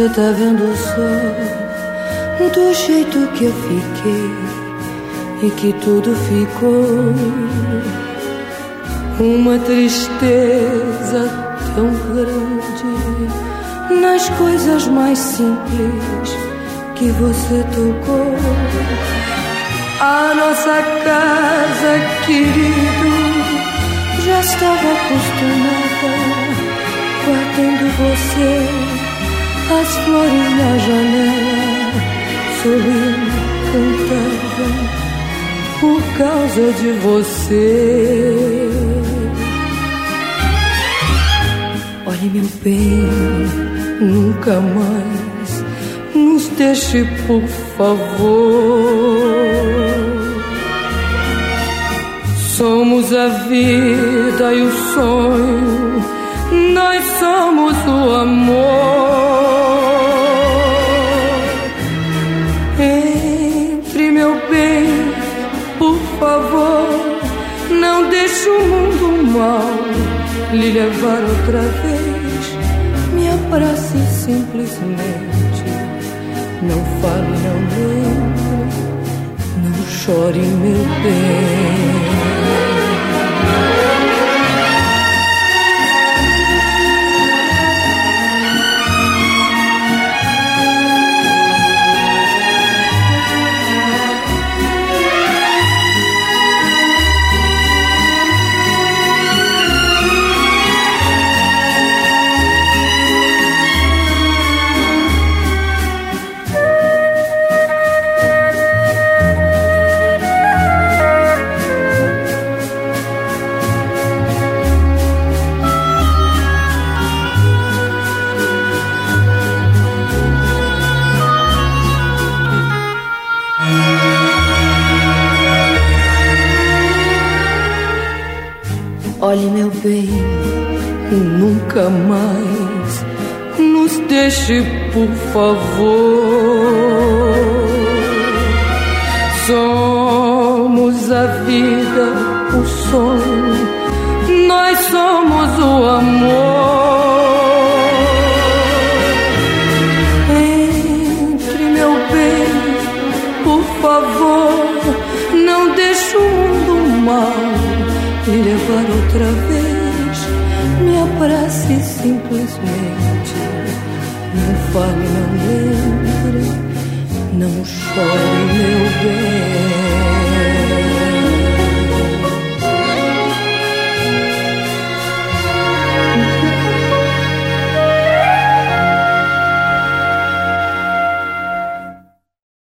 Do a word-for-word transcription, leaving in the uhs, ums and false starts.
tá vendo só do jeito que eu fiquei e que tudo ficou uma tristeza tão grande nas coisas mais simples que você tocou. A nossa casa, querido, já estava acostumada, guardando você, as flores na janela sorriam, cantavam por causa de você. Olhe, meu bem, nunca mais nos deixe, por favor. Somos a vida e o sonho, nós somos o amor. Entre, meu bem, por favor, não deixe o mundo mal lhe levar outra vez. Me abrace simplesmente, não fale, não lembre, não chore, meu bem. Olhe, meu bem, nunca mais nos deixe, por favor. Somos a vida, o sonho, nós somos o amor. Entre, meu bem, por favor, não deixe o mundo mal me levar outra vez. Me abrace simplesmente, não fale, não lembre, não chore, meu bem.